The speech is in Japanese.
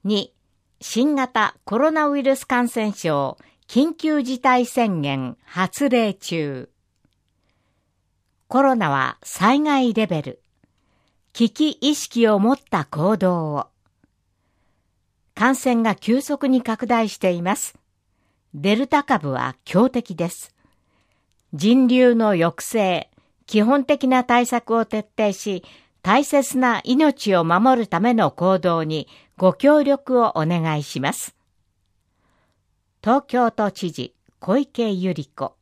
2、新型コロナウイルス感染症緊急事態宣言発令中。コロナは災害レベル。危機意識を持った行動を。感染が急速に拡大しています。デルタ株は強敵です。人流の抑制、基本的な対策を徹底し、大切な命を守るための行動にご協力をお願いします。東京都知事小池百合子。